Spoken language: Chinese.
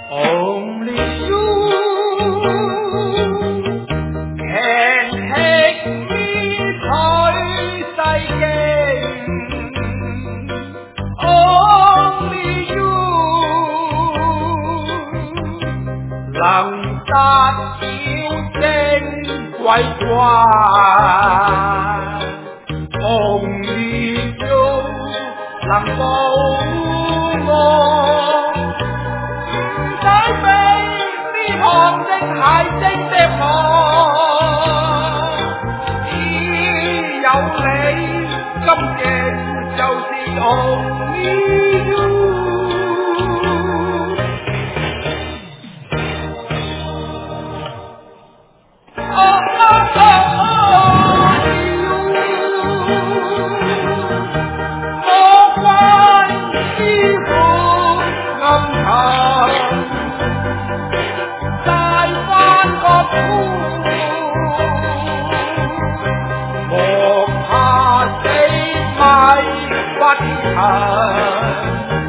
Only you can take me 去世境 Only you 能達了正歸關 Only you 能保我唔使俾呢旁的蟹精的我，只有你今日就是 Only you。莫怕死，咪屈